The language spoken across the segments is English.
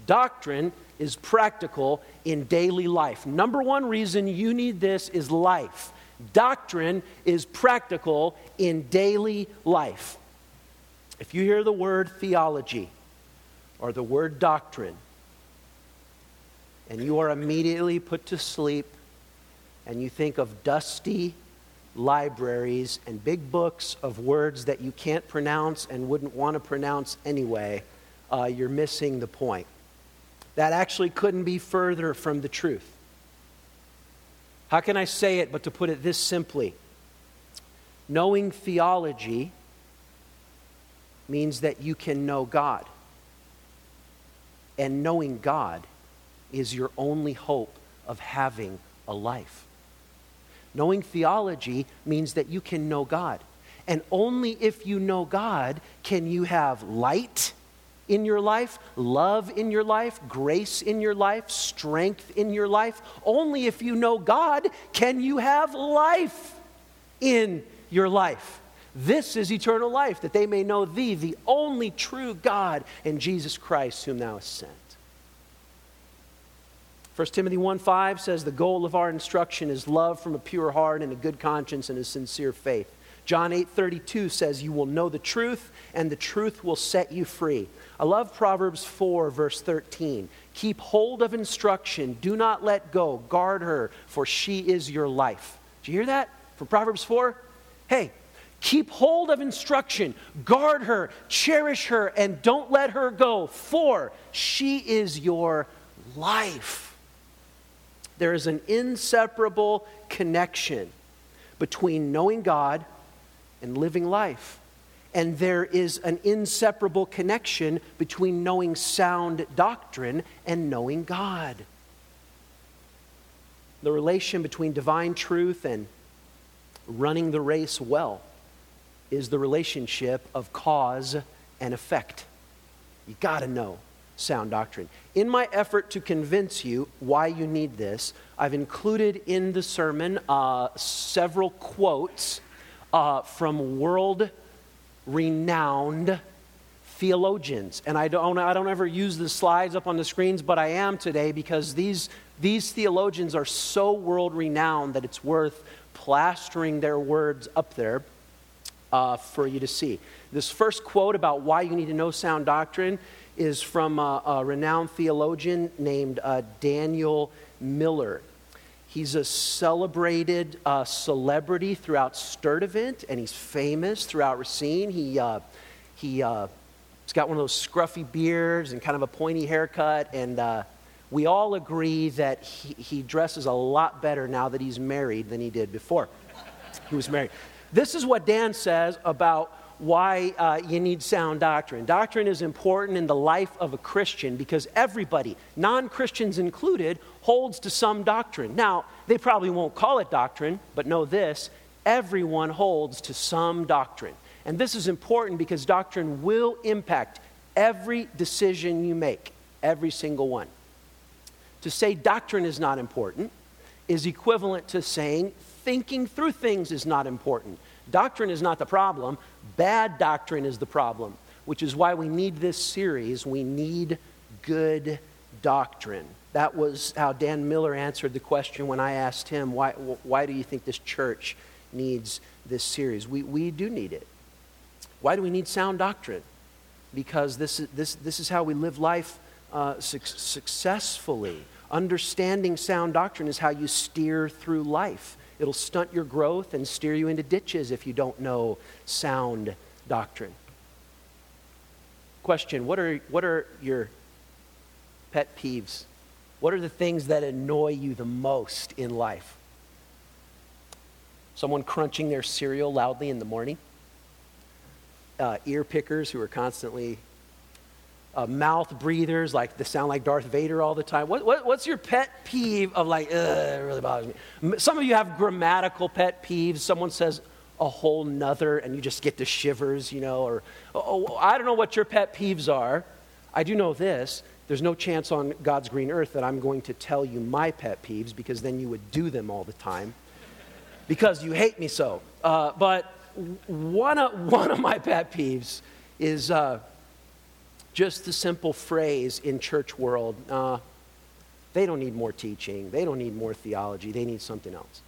Doctrine is practical in daily life. Number one reason you need this is life. Doctrine is practical in daily life. If you hear the word theology or the word doctrine, and you are immediately put to sleep, and you think of dusty libraries and big books of words that you can't pronounce and wouldn't want to pronounce anyway, you're missing the point. That actually couldn't be further from the truth. How can I say it but to put it this simply? Knowing theology means that you can know God. And knowing God is your only hope of having a life. Knowing theology means that you can know God. And only if you know God can you have light in your life, love in your life, grace in your life, strength in your life. Only if you know God can you have life in your life. This is eternal life, that they may know thee, the only true God, and Jesus Christ, whom thou hast sent. 1 Timothy 1:5 says, the goal of our instruction is love from a pure heart and a good conscience and a sincere faith. John 8:32 says, you will know the truth, and the truth will set you free. I love Proverbs 4, verse 13. Keep hold of instruction. Do not let go. Guard her, for she is your life. Did you hear that from Proverbs 4? Hey, keep hold of instruction. Guard her, cherish her, and don't let her go, for she is your life. There is an inseparable connection between knowing God and living life. And there is an inseparable connection between knowing sound doctrine and knowing God. The relation between divine truth and running the race well is the relationship of cause and effect. You got to know sound doctrine. In my effort to convince you why you need this, I've included in the sermon several quotes from world-renowned theologians. And I don't ever use the slides up on the screens, but I am today because these theologians are so world-renowned that it's worth plastering their words up there for you to see. This first quote about why you need to know sound doctrine is from a renowned theologian named Daniel Miller. He's a celebrated celebrity throughout Sturtevant, and he's famous throughout Racine. He's got one of those scruffy beards and kind of a pointy haircut, and we all agree that he dresses a lot better now that he's married than he did before he was married. This is what Dan says about why you need sound doctrine. Doctrine is important in the life of a Christian because everybody, non-Christians included, holds to some doctrine. Now, they probably won't call it doctrine, but know this, everyone holds to some doctrine. And this is important because doctrine will impact every decision you make, every single one. To say doctrine is not important is equivalent to saying thinking through things is not important. Doctrine is not the problem. Bad doctrine is the problem, which is why we need this series. We need good doctrine. That was how Dan Miller answered the question when I asked him, why do you think this church needs this series? We do need it. Why do we need sound doctrine? Because this is how we live life successfully. Understanding sound doctrine is how you steer through life. It'll stunt your growth and steer you into ditches if you don't know sound doctrine. Question, what are your pet peeves? What are the things that annoy you the most in life? Someone crunching their cereal loudly in the morning? Ear pickers who are constantly mouth breathers, like they sound like Darth Vader all the time. What's your pet peeve of like, it really bothers me? Some of you have grammatical pet peeves. Someone says a whole nother and you just get the shivers, or I don't know what your pet peeves are. I do know this. There's no chance on God's green earth that I'm going to tell you my pet peeves because then you would do them all the time because you hate me so. But one of my pet peeves is just the simple phrase in church world, they don't need more teaching, they don't need more theology, they need something else.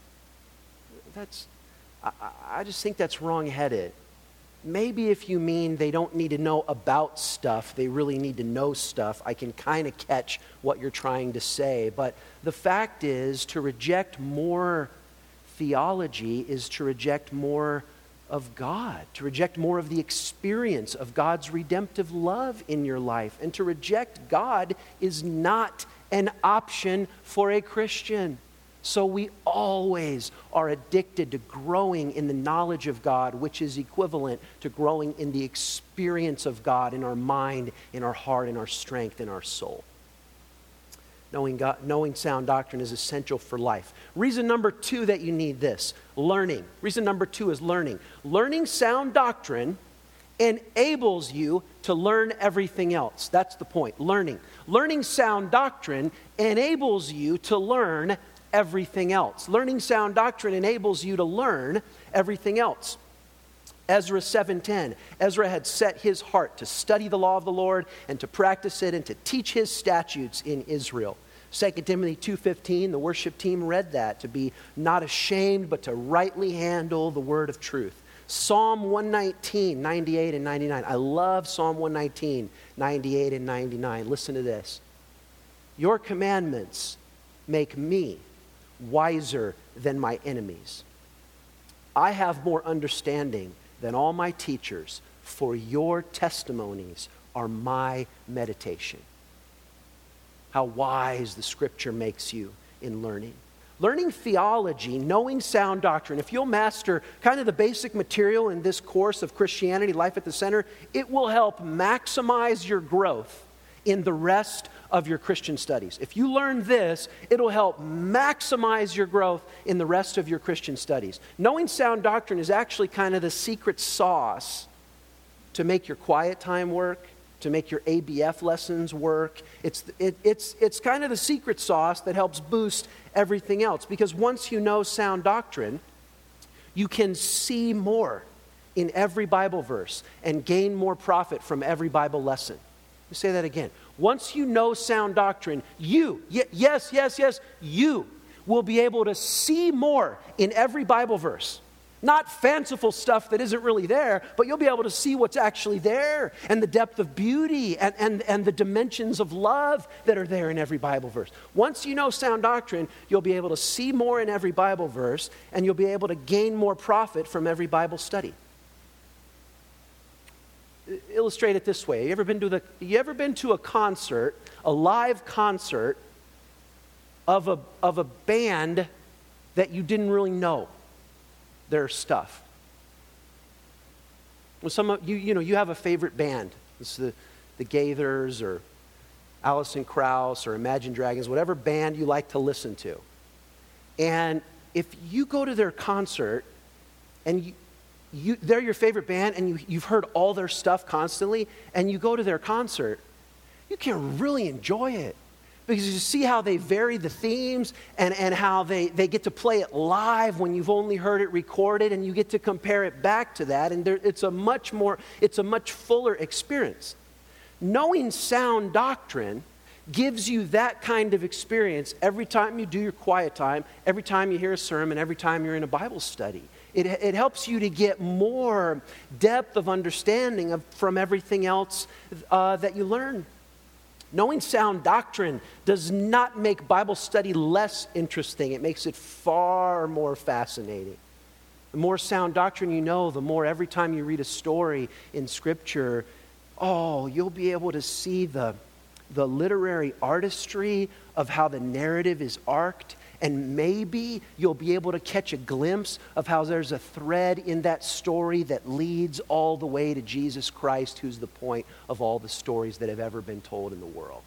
I just think that's wrong-headed. Maybe if you mean they don't need to know about stuff, they really need to know stuff, I can kind of catch what you're trying to say. But the fact is, to reject more theology is to reject more of God, to reject more of the experience of God's redemptive love in your life. And to reject God is not an option for a Christian. So we always are addicted to growing in the knowledge of God, which is equivalent to growing in the experience of God in our mind, in our heart, in our strength, in our soul. Knowing sound doctrine is essential for life. Reason number 2 that you need this, learning. Reason number 2 is learning. Learning sound doctrine enables you to learn everything else. That's the point, learning. Learning sound doctrine enables you to learn everything else. Learning sound doctrine enables you to learn everything else. Ezra 7:10. Ezra had set his heart to study the law of the Lord and to practice it and to teach his statutes in Israel. 2 Timothy 2:15, the worship team read that, to be not ashamed but to rightly handle the word of truth. Psalm 119, 98 and 99. I love Psalm 119, 98 and 99. Listen to this. Your commandments make me wiser than my enemies. I have more understanding than all my teachers, for your testimonies are my meditation. How wise the Scripture makes you in learning. Learning theology, knowing sound doctrine, if you'll master kind of the basic material in this course of Christianity, Life at the Center, it will help maximize your growth in the rest of your Christian studies. If you learn this, it'll help maximize your growth in the rest of your Christian studies. Knowing sound doctrine is actually kind of the secret sauce to make your quiet time work, to make your ABF lessons work. It's kind of the secret sauce that helps boost everything else. Because once you know sound doctrine, you can see more in every Bible verse and gain more profit from every Bible lesson. Let me say that again. Once you know sound doctrine, you will be able to see more in every Bible verse. Not fanciful stuff that isn't really there, but you'll be able to see what's actually there and the depth of beauty and the dimensions of love that are there in every Bible verse. Once you know sound doctrine, you'll be able to see more in every Bible verse and you'll be able to gain more profit from every Bible study. Illustrate it this way. You ever been to a concert, a live concert of a band that you didn't really know their stuff? Well, some of you have a favorite band. It's the Gaithers or Alison Krauss or Imagine Dragons, whatever band you like to listen to. And if you go to their concert and they're your favorite band and you've heard all their stuff constantly, and you go to their concert, you can really enjoy it. Because you see how they vary the themes and how they get to play it live when you've only heard it recorded, and you get to compare it back to that, and it's a much fuller experience. Knowing sound doctrine gives you that kind of experience every time you do your quiet time, every time you hear a sermon, every time you're in a Bible study. It helps you to get more depth of understanding from everything else that you learn. Knowing sound doctrine does not make Bible study less interesting. It makes it far more fascinating. The more sound doctrine you know, the more every time you read a story in Scripture, you'll be able to see the literary artistry of how the narrative is arced. And maybe you'll be able to catch a glimpse of how there's a thread in that story that leads all the way to Jesus Christ, who's the point of all the stories that have ever been told in the world.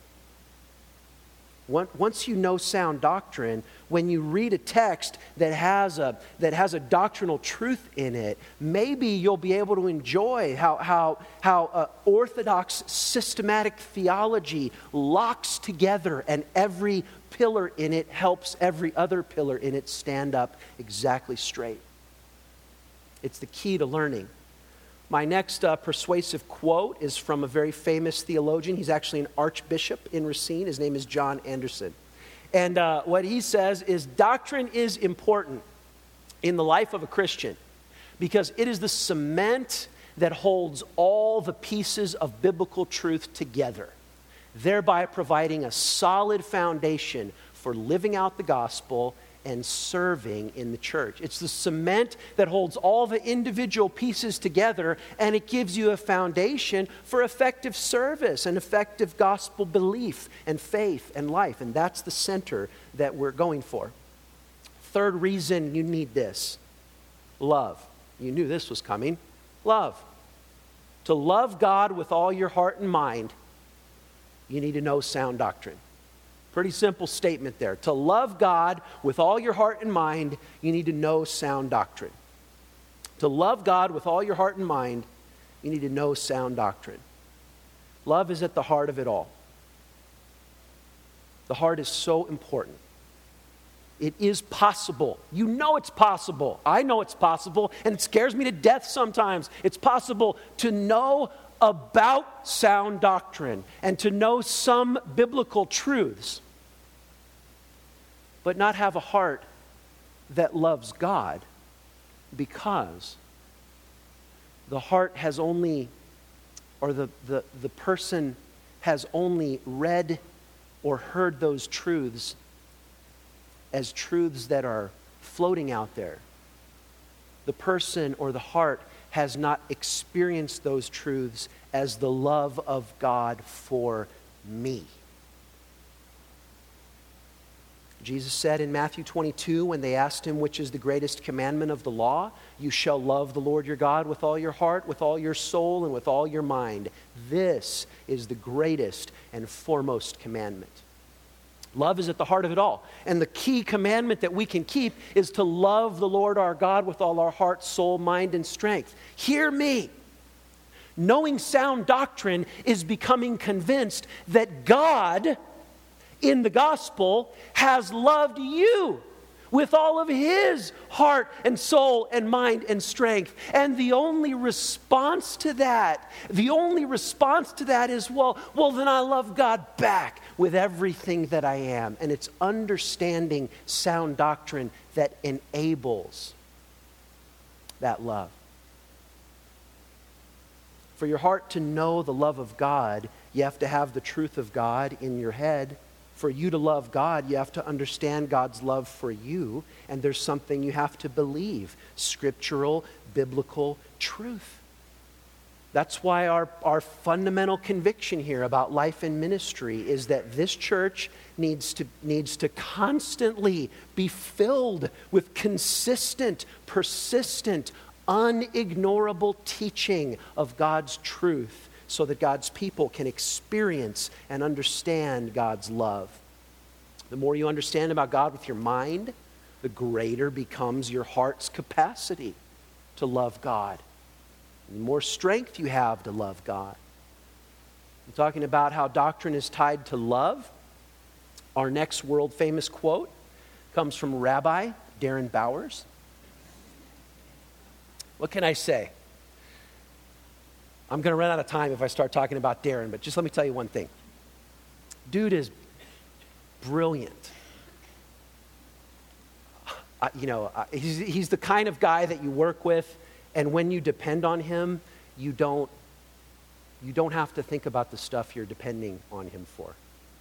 Once you know sound doctrine, when you read a text that has a doctrinal truth in it, maybe you'll be able to enjoy how orthodox systematic theology locks together, and every pillar in it helps every other pillar in it stand up exactly straight. It's the key to learning. My next persuasive quote is from a very famous theologian. He's actually an archbishop in Racine. His name is John Anderson. And what he says is, doctrine is important in the life of a Christian because it is the cement that holds all the pieces of biblical truth together, thereby providing a solid foundation for living out the gospel and serving in the church. It's the cement that holds all the individual pieces together, and it gives you a foundation for effective service and effective gospel belief and faith and life. And that's the center that we're going for. Third reason you need this: love. You knew this was coming. Love. To love God with all your heart and mind, you need to know sound doctrine. Pretty simple statement there. To love God with all your heart and mind, you need to know sound doctrine. To love God with all your heart and mind, you need to know sound doctrine. Love is at the heart of it all. The heart is so important. It is possible. You know it's possible. I know it's possible, and it scares me to death sometimes. It's possible to know about sound doctrine and to know some biblical truths, but not have a heart that loves God, because the heart has only, or the person has only read or heard those truths as truths that are floating out there. The person or the heart has not experienced those truths as the love of God for me. Jesus said in Matthew 22, when they asked him which is the greatest commandment of the law, you shall love the Lord your God with all your heart, with all your soul, and with all your mind. This is the greatest and foremost commandment. Love is at the heart of it all. And the key commandment that we can keep is to love the Lord our God with all our heart, soul, mind, and strength. Hear me. Knowing sound doctrine is becoming convinced that God, in the gospel, has loved you with all of his heart and soul and mind and strength. And the only response to that is, well, then I love God back with everything that I am. And it's understanding sound doctrine that enables that love. For your heart to know the love of God, you have to have the truth of God in your head. For you to love God, you have to understand God's love for you, and there's something you have to believe: scriptural, biblical truth. That's why our fundamental conviction here about life and ministry is that this church needs to constantly be filled with consistent, persistent, unignorable teaching of God's truth, so that God's people can experience and understand God's love. The more you understand about God with your mind, the greater becomes your heart's capacity to love God. The more strength you have to love God. I'm talking about how doctrine is tied to love. Our next world-famous quote comes from Rabbi Darren Bowers. What can I say? I'm going to run out of time if I start talking about Darren, but just let me tell you one thing. Dude is brilliant. He's the kind of guy that you work with, and when you depend on him, you don't have to think about the stuff you're depending on him for.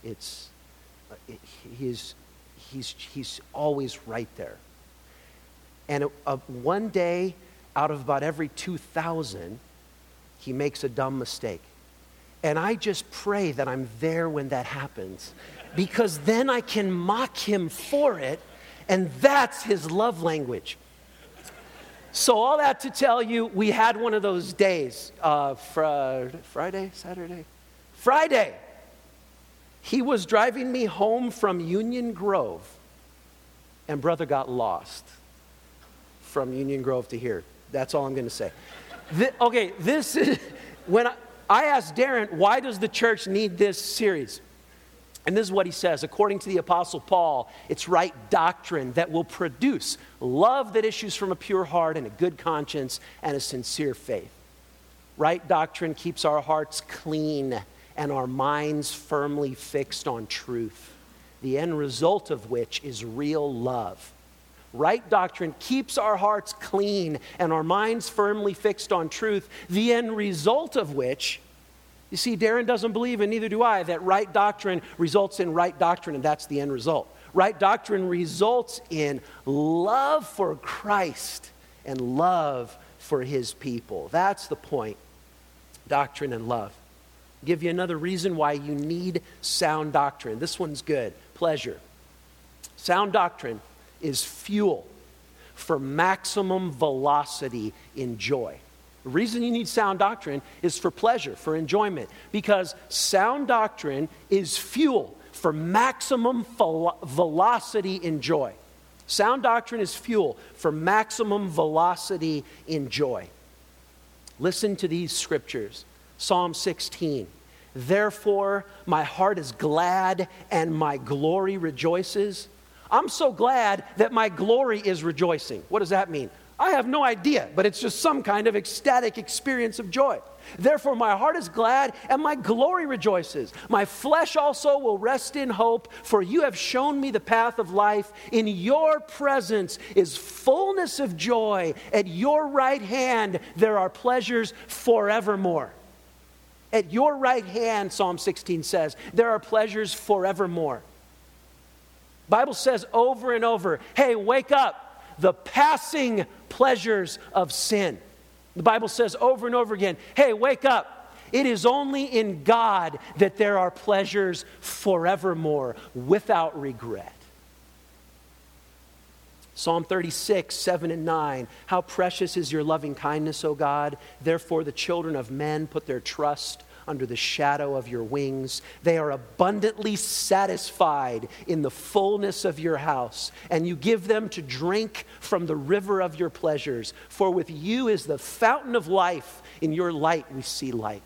He's always right there. And one day out of about every 2,000, he makes a dumb mistake. And I just pray that I'm there when that happens, because then I can mock him for it, and that's his love language. So all that to tell you, we had one of those days, Friday. He was driving me home from Union Grove, and brother got lost from Union Grove to here. That's all I'm going to say. This is when I asked Darren, why does the church need this series? And this is what he says. According to the Apostle Paul, it's right doctrine that will produce love that issues from a pure heart and a good conscience and a sincere faith. Right doctrine keeps our hearts clean and our minds firmly fixed on truth, the end result of which is real love. Right doctrine keeps our hearts clean and our minds firmly fixed on truth, the end result of which, you see, Darren doesn't believe, and neither do I, that right doctrine results in right doctrine, and that's the end result. Right doctrine results in love for Christ and love for his people. That's the point. Doctrine and love. I'll give you another reason why you need sound doctrine. This one's good. Pleasure. Sound doctrine is fuel for maximum velocity in joy. The reason you need sound doctrine is for pleasure, for enjoyment, because sound doctrine is fuel for maximum velocity in joy. Sound doctrine is fuel for maximum velocity in joy. Listen to these scriptures. Psalm 16. Therefore, my heart is glad and my glory rejoices. I'm so glad that my glory is rejoicing. What does that mean? I have no idea, but it's just some kind of ecstatic experience of joy. Therefore, my heart is glad and my glory rejoices. My flesh also will rest in hope, for you have shown me the path of life. In your presence is fullness of joy. At your right hand there are pleasures forevermore. At your right hand, Psalm 16 says, there are pleasures forevermore. Bible says over and over, hey, wake up. The passing pleasures of sin. The Bible says over and over again, hey, wake up. It is only in God that there are pleasures forevermore without regret. Psalm 36, 7 and 9. How precious is your loving kindness, O God. Therefore the children of men put their trust under the shadow of your wings. They are abundantly satisfied in the fullness of your house, and you give them to drink from the river of your pleasures. For with you is the fountain of life. In your light we see light.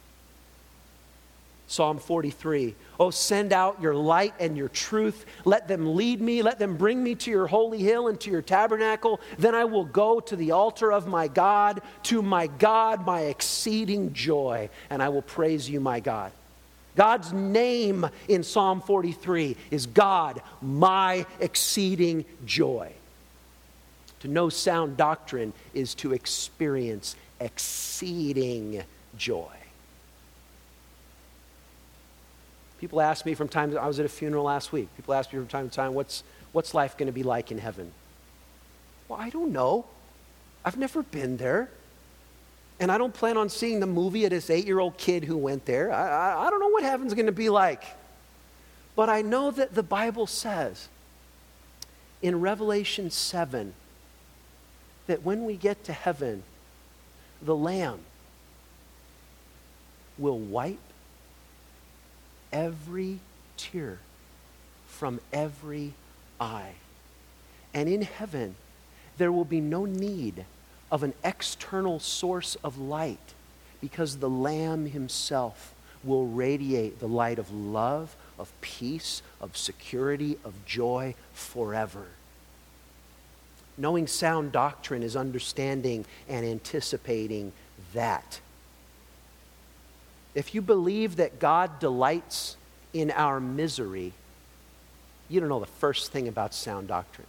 Psalm 43. Oh, send out your light and your truth. Let them lead me. Let them bring me to your holy hill and to your tabernacle. Then I will go to the altar of my God, to my God, my exceeding joy. And I will praise you, my God. God's name in Psalm 43 is God, my exceeding joy. To know sound doctrine is to experience exceeding joy. People ask me from time to time, I was at a funeral last week. People ask me from time to time, what's life going to be like in heaven? Well, I don't know. I've never been there. And I don't plan on seeing the movie of this 8-year-old kid who went there. I don't know what heaven's going to be like. But I know that the Bible says in Revelation 7 that when we get to heaven, the Lamb will wipe every tear from every eye. And in heaven, there will be no need of an external source of light, because the Lamb himself will radiate the light of love, of peace, of security, of joy forever. Knowing sound doctrine is understanding and anticipating that. If you believe that God delights in our misery, you don't know the first thing about sound doctrine.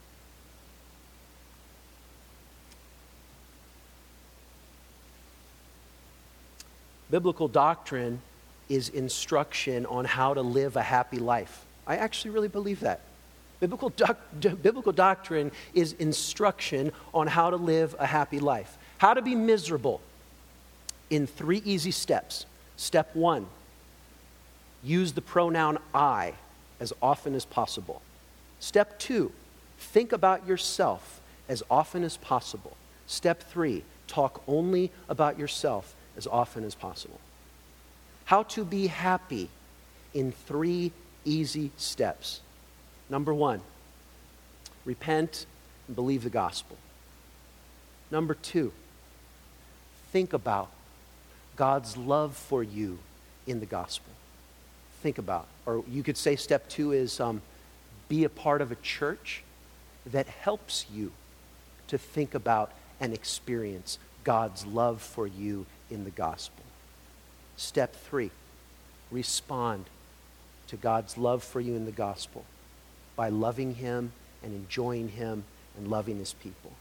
Biblical doctrine is instruction on how to live a happy life. I actually really believe that. Biblical doctrine is instruction on how to live a happy life. How to be miserable in 3 easy steps. Step 1, use the pronoun I as often as possible. Step 2, think about yourself as often as possible. Step 3, talk only about yourself as often as possible. How to be happy in 3 easy steps. Number 1, repent and believe the gospel. Number 2, think about God's love for you in the gospel. Think about, or you could say step 2 is be a part of a church that helps you to think about and experience God's love for you in the gospel. Step 3, respond to God's love for you in the gospel by loving him and enjoying him and loving his people.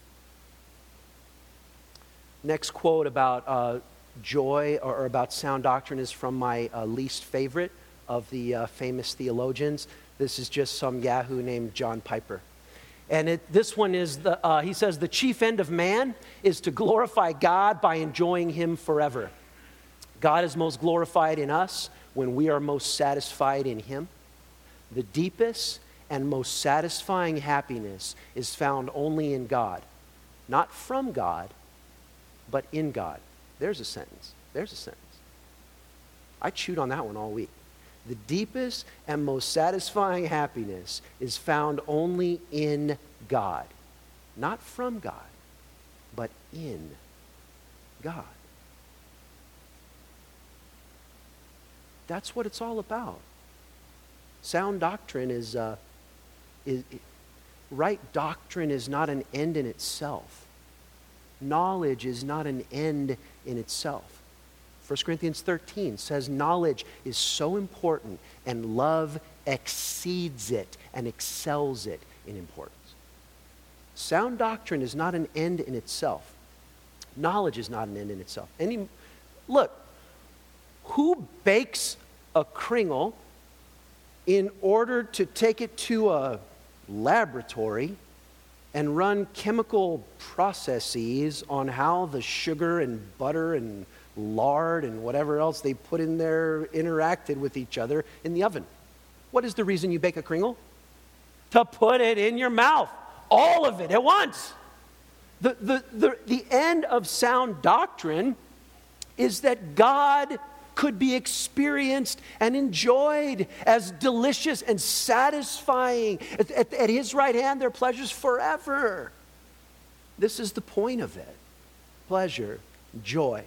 Next quote about joy or about sound doctrine is from my least favorite of the famous theologians. This is just some yahoo named John Piper. And this one is, he says, the chief end of man is to glorify God by enjoying him forever. God is most glorified in us when we are most satisfied in him. The deepest and most satisfying happiness is found only in God. Not from God, but in God. There's a sentence. There's a sentence. I chewed on that one all week. The deepest and most satisfying happiness is found only in God. Not from God, but in God. That's what it's all about. Sound doctrine is right doctrine is not an end in itself. Knowledge is not an end in itself. 1 Corinthians 13 says knowledge is so important and love exceeds it and excels it in importance. Sound doctrine is not an end in itself. Knowledge is not an end in itself. Look, who bakes a kringle in order to take it to a laboratory and run chemical processes on how the sugar and butter and lard and whatever else they put in there interacted with each other in the oven? What is the reason you bake a kringle? To put it in your mouth. All of it at once. The end of sound doctrine is that God could be experienced and enjoyed as delicious and satisfying. At his right hand, there are pleasures forever. This is the point of it. Pleasure, joy.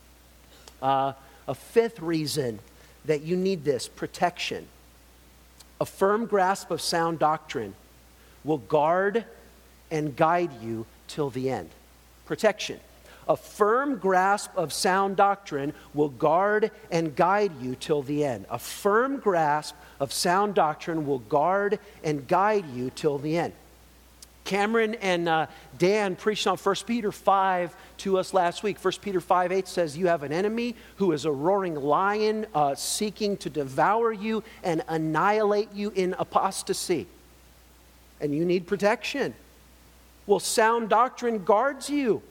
A fifth reason that you need this, protection. A firm grasp of sound doctrine will guard and guide you till the end. Protection. A firm grasp of sound doctrine will guard and guide you till the end. A firm grasp of sound doctrine will guard and guide you till the end. Cameron and Dan preached on 1 Peter 5 to us last week. 1 Peter 5:8 says, you have an enemy who is a roaring lion seeking to devour you and annihilate you in apostasy. And you need protection. Well, sound doctrine guards you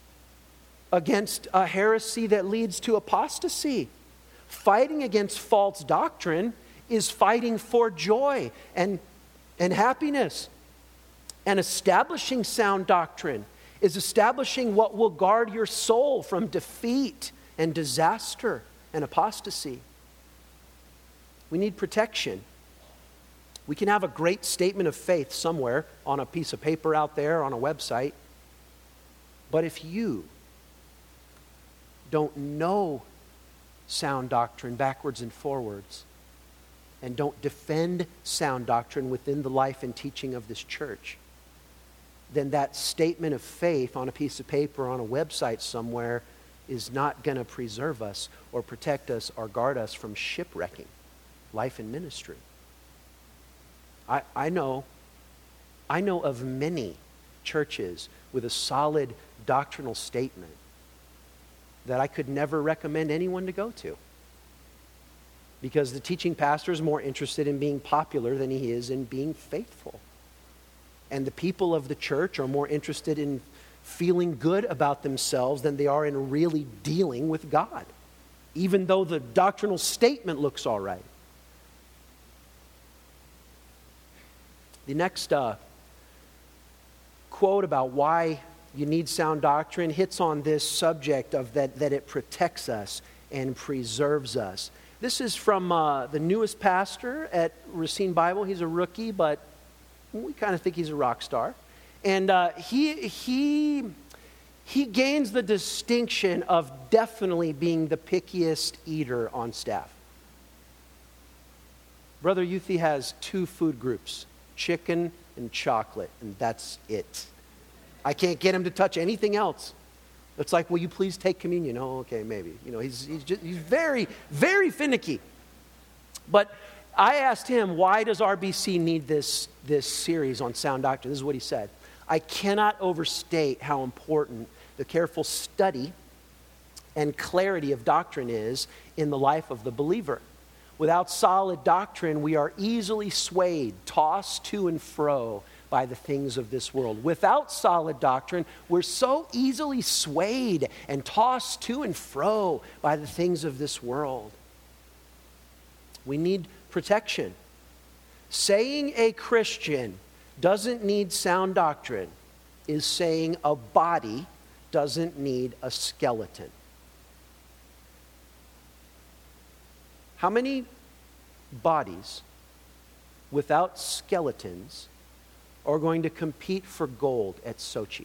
against a heresy that leads to apostasy. Fighting against false doctrine is fighting for joy and happiness. And establishing sound doctrine is establishing what will guard your soul from defeat and disaster and apostasy. We need protection. We can have a great statement of faith somewhere on a piece of paper out there, on a website. But if you don't know sound doctrine backwards and forwards, and don't defend sound doctrine within the life and teaching of this church, then that statement of faith on a piece of paper on a website somewhere is not going to preserve us or protect us or guard us from shipwrecking life and ministry. I know of many churches with a solid doctrinal statement that I could never recommend anyone to go to, because the teaching pastor is more interested in being popular than he is in being faithful. And the people of the church are more interested in feeling good about themselves than they are in really dealing with God, even though the doctrinal statement looks all right. The next quote about why you need sound doctrine hits on this subject of that it protects us and preserves us. This is from the newest pastor at Racine Bible. He's a rookie, but we kind of think he's a rock star. And he gains the distinction of definitely being the pickiest eater on staff. Brother Youthy has 2 food groups, chicken and chocolate, and that's it. I can't get him to touch anything else. It's like, will you please take communion? Oh, okay, maybe. He's very, very finicky. But I asked him, why does RBC need this series on sound doctrine? This is what he said. I cannot overstate how important the careful study and clarity of doctrine is in the life of the believer. Without solid doctrine, we are easily swayed, tossed to and fro by the things of this world. Without solid doctrine, we're so easily swayed and tossed to and fro by the things of this world. We need protection. Saying a Christian doesn't need sound doctrine is saying a body doesn't need a skeleton. How many bodies without skeletons are going to compete for gold at Sochi?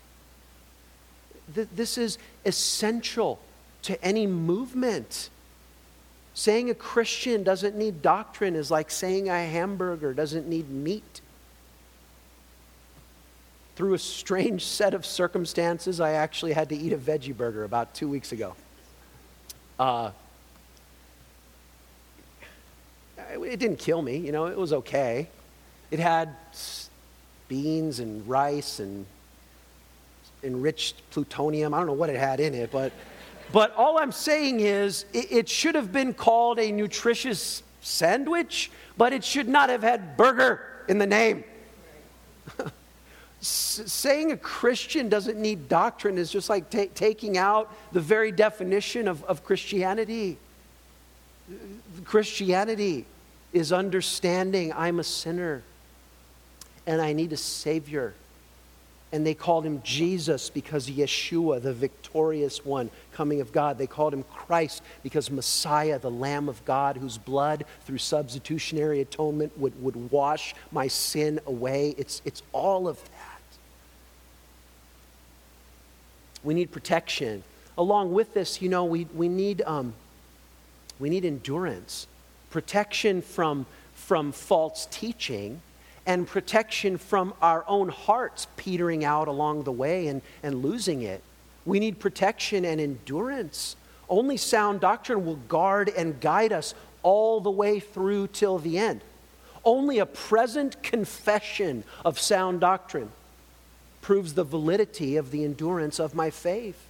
This is essential to any movement. Saying a Christian doesn't need doctrine is like saying a hamburger doesn't need meat. Through a strange set of circumstances, I actually had to eat a veggie burger about 2 weeks ago. It didn't kill me, it was okay. It had beans and rice and enriched plutonium. I don't know what it had in it, but all I'm saying is it should have been called a nutritious sandwich, but it should not have had burger in the name. Saying a Christian doesn't need doctrine is just like taking out the very definition of Christianity. Christianity is understanding I'm a sinner and I need a Savior. And they called him Jesus because Yeshua, the victorious one coming of God. They called him Christ because Messiah, the Lamb of God, whose blood through substitutionary atonement would wash my sin away. It's all of that. We need protection. Along with this, we need endurance. Protection from false teaching, and protection from our own hearts petering out along the way and losing it. We need protection and endurance. Only sound doctrine will guard and guide us all the way through till the end. Only a present confession of sound doctrine proves the validity of the endurance of my faith.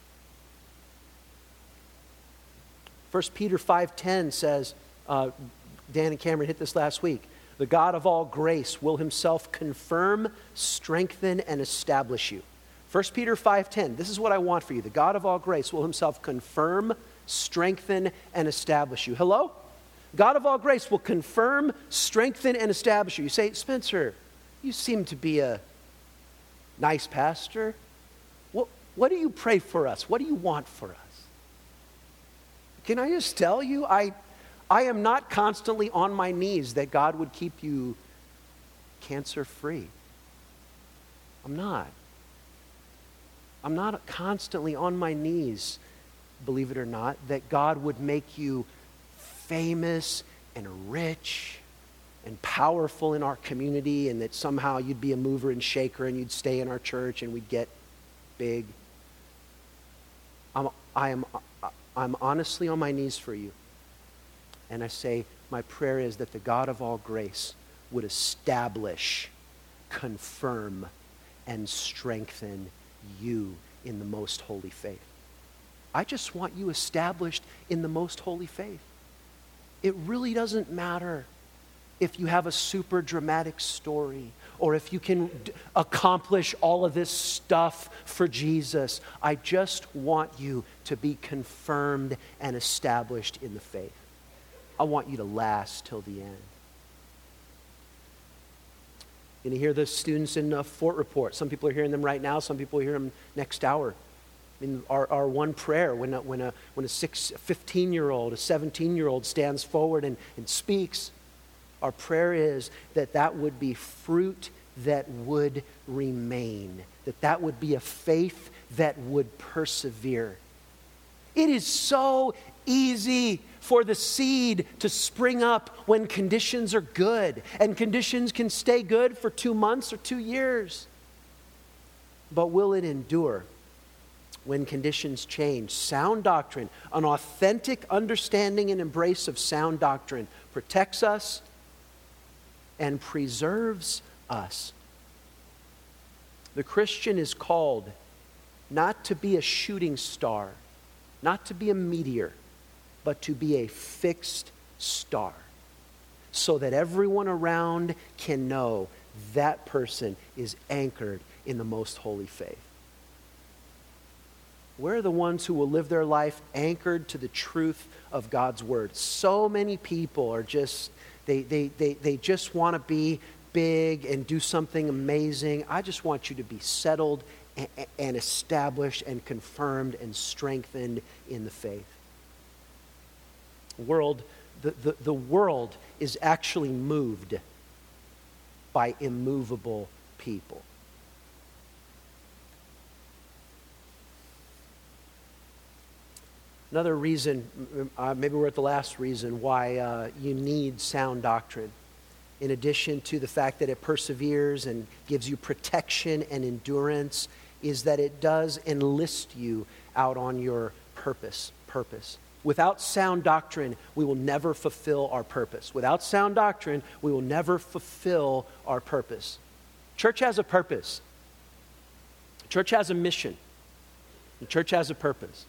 1 Peter 5:10 says, Dan and Cameron hit this last week, the God of all grace will himself confirm, strengthen, and establish you. 1 Peter 5:10, this is what I want for you. The God of all grace will himself confirm, strengthen, and establish you. Hello? God of all grace will confirm, strengthen, and establish you. You say, Spencer, you seem to be a nice pastor. What do you pray for us? What do you want for us? Can I just tell you, I am not constantly on my knees that God would keep you cancer-free. I'm not. I'm not constantly on my knees, believe it or not, that God would make you famous and rich and powerful in our community, and that somehow you'd be a mover and shaker and you'd stay in our church and we'd get big. I'm honestly on my knees for you. And I say, my prayer is that the God of all grace would establish, confirm, and strengthen you in the most holy faith. I just want you established in the most holy faith. It really doesn't matter if you have a super dramatic story or if you can accomplish all of this stuff for Jesus. I just want you to be confirmed and established in the faith. I want you to last till the end. You're going to hear the students in Fort Report. Some people are hearing them right now. Some people will hear them next hour. I mean, our one prayer when a 15-year-old, a 17-year-old stands forward and speaks, our prayer is that would be fruit that would remain, that would be a faith that would persevere. It is so easy for the seed to spring up when conditions are good, and conditions can stay good for 2 months or 2 years. But will it endure? when conditions change. Sound doctrine, an authentic understanding and embrace of sound doctrine, protects us and preserves us. The Christian is called not to be a shooting star, not to be a meteor, but to be a fixed star, so that everyone around can know that person is anchored in the most holy faith. We're the ones who will live their life anchored to the truth of God's word. So many people are just, they just want to be big and do something amazing. I just want you to be settled and established and confirmed and strengthened in the faith. The world is actually moved by immovable people. Another reason, maybe we're at the last reason why you need sound doctrine, in addition to the fact that it perseveres and gives you protection and endurance, is that it does enlist you out on your purpose. Without sound doctrine, we will never fulfill our purpose. Without sound doctrine, we will never fulfill our purpose. Church has a purpose. Church has a mission. The church has a purpose.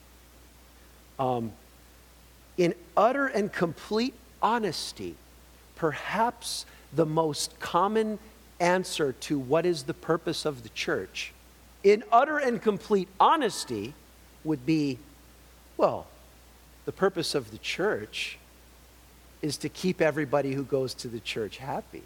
In utter and complete honesty, perhaps the most common answer to what is the purpose of the church, in utter and complete honesty, would be, well, the purpose of the church is to keep everybody who goes to the church happy.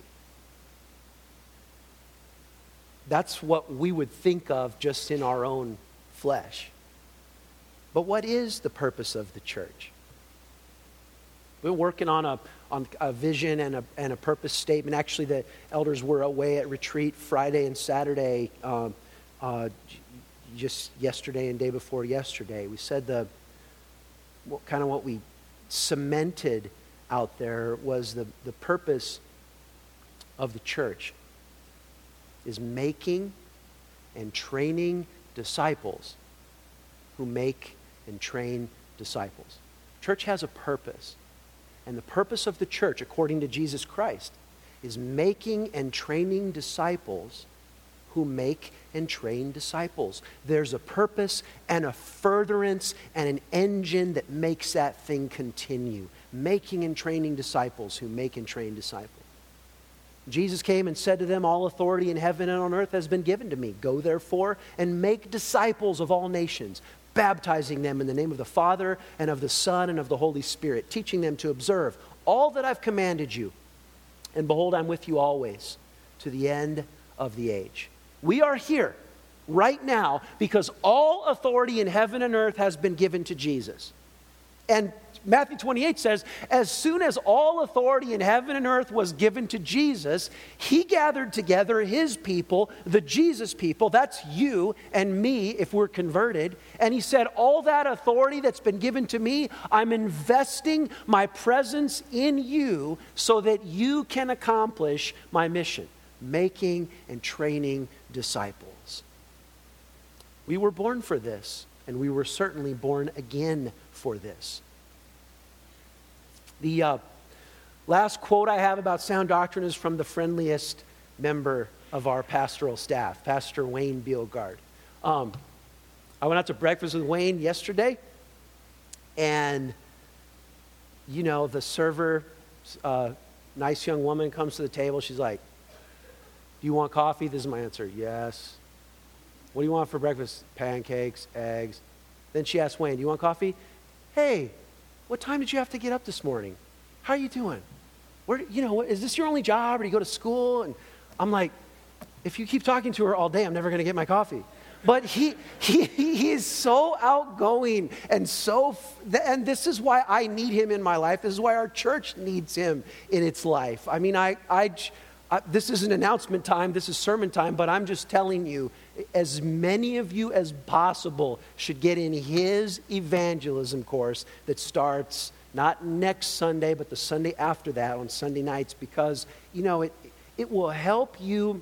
That's what we would think of just in our own flesh. But what is the purpose of the church? We're working on a vision and a purpose statement. Actually, the elders were away at retreat Friday and Saturday, just yesterday and day before yesterday. We said what we cemented out there was the purpose of the church is making and training disciples who make and train disciples. Church has a purpose. And the purpose of the church, according to Jesus Christ, is making and training disciples who make and train disciples. There's a purpose and a furtherance and an engine that makes that thing continue. Making and training disciples who make and train disciples. Jesus came and said to them, all authority in heaven and on earth has been given to me. Go therefore and make disciples of all nations, baptizing them in the name of the Father and of the Son and of the Holy Spirit, teaching them to observe all that I've commanded you. And behold, I'm with you always to the end of the age. We are here right now because all authority in heaven and earth has been given to Jesus. And Matthew 28 says, as soon as all authority in heaven and earth was given to Jesus, he gathered together his people, the Jesus people, that's you and me if we're converted. And he said, all that authority that's been given to me, I'm investing my presence in you so that you can accomplish my mission, making and training disciples. We were born for this, and we were certainly born again for this. The last quote I have about sound doctrine is from the friendliest member of our pastoral staff, Pastor Wayne Bielgard. I went out to breakfast with Wayne yesterday, and, the server, nice young woman, comes to the table. She's like, do you want coffee? This is my answer, yes. What do you want for breakfast? Pancakes, eggs. Then she asked Wayne, do you want coffee? Hey, what time did you have to get up this morning? How are you doing? Is this your only job, or do you go to school? And I'm like, if you keep talking to her all day, I'm never going to get my coffee. But he is so outgoing and and this is why I need him in my life. This is why our church needs him in its life. I mean, this isn't announcement time, this is sermon time, but I'm just telling you, as many of you as possible should get in his evangelism course that starts not next Sunday, but the Sunday after that on Sunday nights, because, it will help you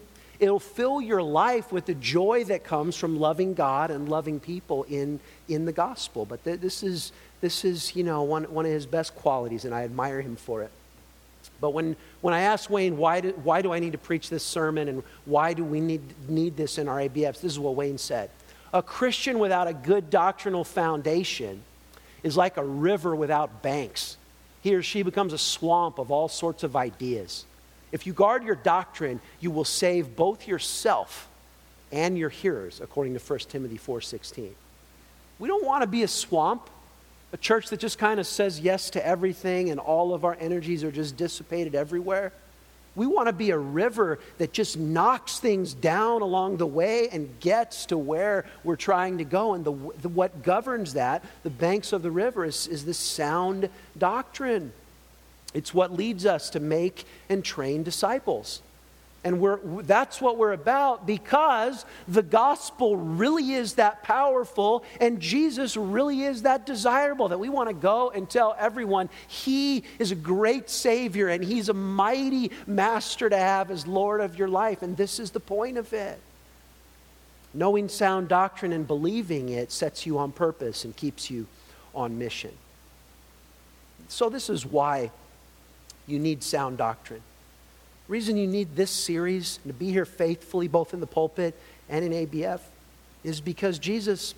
It'll fill your life with the joy that comes from loving God and loving people in the gospel. But this is one of his best qualities, and I admire him for it. But when I asked Wayne, why do I need to preach this sermon, and why do we need this in our ABFs, this is what Wayne said. A Christian without a good doctrinal foundation is like a river without banks. He or she becomes a swamp of all sorts of ideas. If you guard your doctrine, you will save both yourself and your hearers, according to 1 Timothy 4:16. We don't want to be a swamp, a church that just kind of says yes to everything and all of our energies are just dissipated everywhere. We want to be a river that just knocks things down along the way and gets to where we're trying to go. And what governs that, the banks of the river, is this sound doctrine. It's what leads us to make and train disciples. And that's what we're about, because the gospel really is that powerful and Jesus really is that desirable, that we want to go and tell everyone he is a great Savior and he's a mighty master to have as Lord of your life. And this is the point of it. Knowing sound doctrine and believing it sets you on purpose and keeps you on mission. So this is why you need sound doctrine. The reason you need this series and to be here faithfully, both in the pulpit and in ABF, is because Jesus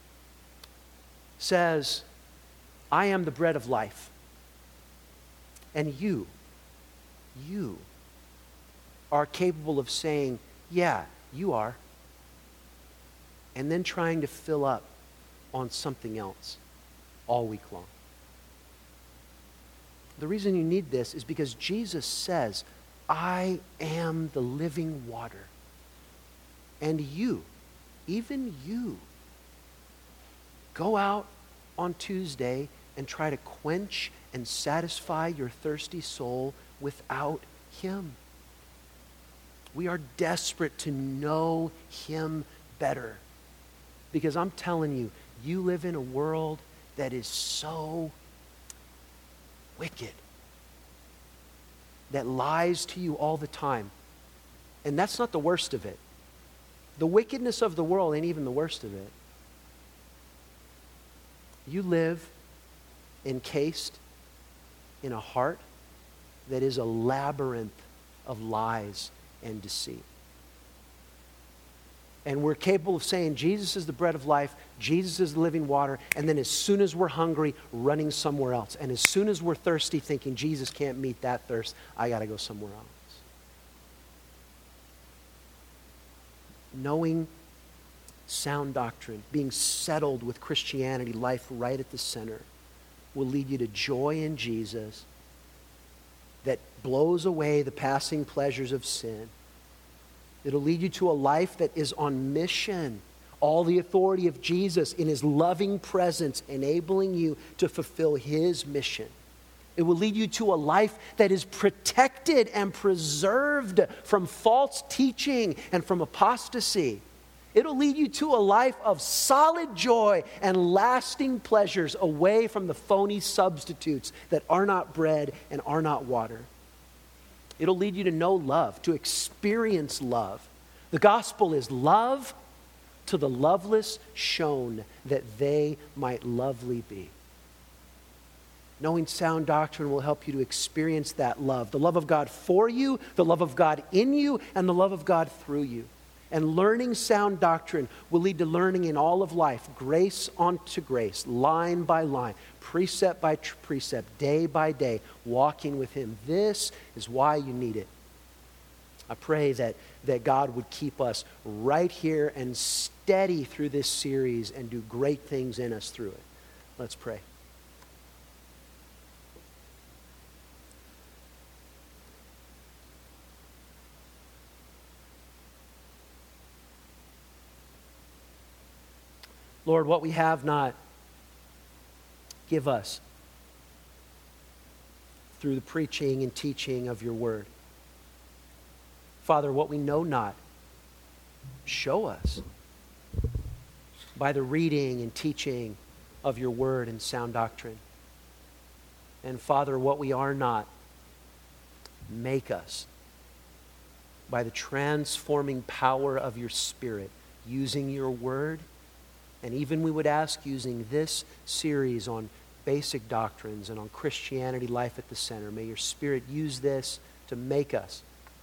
says, I am the bread of life. And you are capable of saying, yeah, you are, and then trying to fill up on something else all week long. The reason you need this is because Jesus says, I am the living water. And you, even you, go out on Tuesday and try to quench and satisfy your thirsty soul without him. We are desperate to know him better. Because I'm telling you, you live in a world that is so wicked, that lies to you all the time. And that's not the worst of it. The wickedness of the world ain't even the worst of it. You live encased in a heart that is a labyrinth of lies and deceit. And we're capable of saying, Jesus is the bread of life, Jesus is the living water, and then as soon as we're hungry, running somewhere else. And as soon as we're thirsty, thinking, Jesus can't meet that thirst, I got to go somewhere else. Knowing sound doctrine, being settled with Christianity, life right at the center, will lead you to joy in Jesus that blows away the passing pleasures of sin. It'll lead you to a life that is on mission. All the authority of Jesus in his loving presence enabling you to fulfill his mission. It will lead you to a life that is protected and preserved from false teaching and from apostasy. It'll lead you to a life of solid joy and lasting pleasures away from the phony substitutes that are not bread and are not water. It'll lead you to know love, to experience love. The gospel is love to the loveless shown that they might lovely be. Knowing sound doctrine will help you to experience that love. The love of God for you, the love of God in you, and the love of God through you. And learning sound doctrine will lead to learning in all of life, grace onto grace, line by line, precept by precept, day by day, walking with him. This is why you need it. I pray that God would keep us right here and steady through this series and do great things in us through it. Let's pray. Lord, what we have not, give us through the preaching and teaching of your word. Father, what we know not, show us by the reading and teaching of your word and sound doctrine. And Father, what we are not, make us by the transforming power of your Spirit, using your word, and even we would ask using this series on basic doctrines and on Christianity, life at the center. May your Spirit use this to make us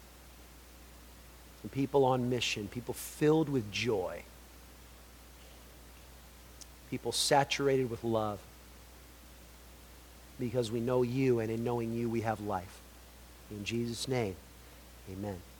people on mission, people filled with joy, people saturated with love, because we know you, and in knowing you we have life. In Jesus' name, amen.